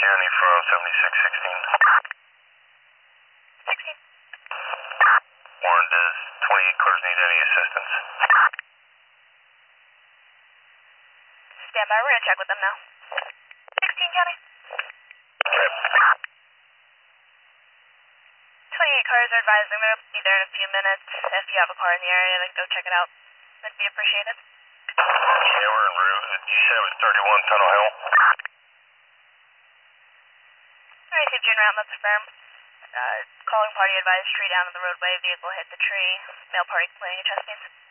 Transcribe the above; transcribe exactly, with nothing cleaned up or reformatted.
County from seventy-six sixteen. sixteen. Warren, does twenty-eight cars need any assistance? Stand by, we're gonna check with them now. sixteen County. Okay. twenty-eight cars are advising they'll be there in a few minutes. If you have a car in the area, then go check it out. That'd be appreciated. Yeah, we're en route. Did you say it was thirty-one Tunnel Hill? I received June route, that's firm. Uh, calling party advised tree down on the roadway, vehicle hit the tree, male party complaining of chest pains.